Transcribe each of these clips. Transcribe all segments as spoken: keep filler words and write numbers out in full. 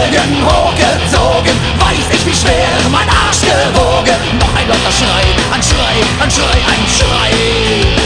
Galgen hochgezogen, weiß ich, wie schwer mein Arsch gewogen. Noch ein lauter Schrei, ein Schrei, ein Schrei, ein Schrei.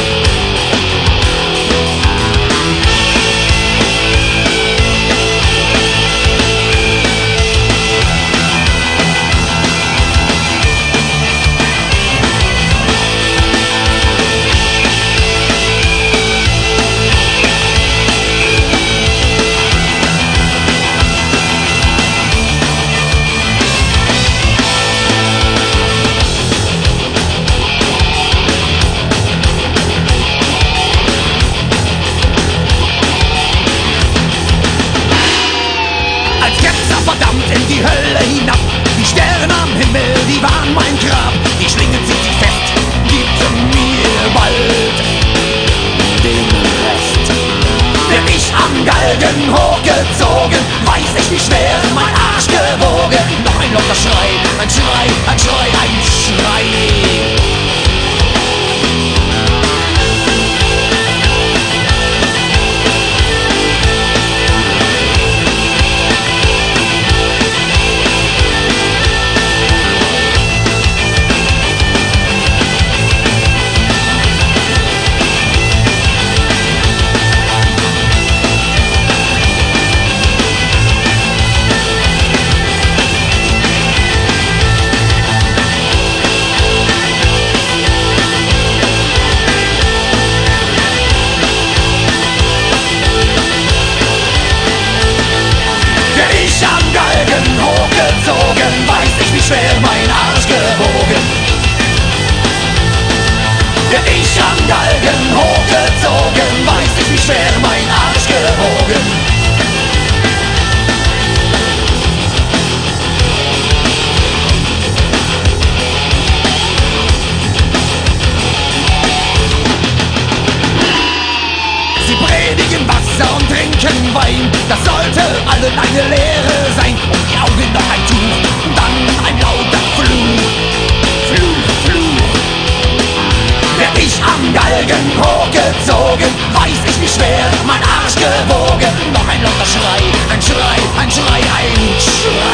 Verdammt in die Hölle hinab. Die Sterne am Himmel, die waren mein Grab. Die Schlinge zieht sich fest, gibt mir bald den Rest. Werd ich am Galgen hochgezogen, weiß ich, wie schwer mein Arsch gewogen. Noch ein lauter Schrei, ein Schrei, ein Schrei, ein Schrei. Hochgezogen, weiß ich, wie schwer mein Arsch gewogen. Werd ich am Galgen hochgezogen, weiß ich, wie schwer mein Arsch gewogen. Sie predigen Wasser und trinken Wein, das sollte allen eine Lehre sein. Um die Augen noch ein Tuch und dann ein lauter Fluch, Fluch, Fluch. Werd ich am Galgen hochgezogen, weiß ich, wie schwer mein Arsch gewogen. Noch ein lauter Schrei, ein Schrei, ein Schrei, ein Schrei.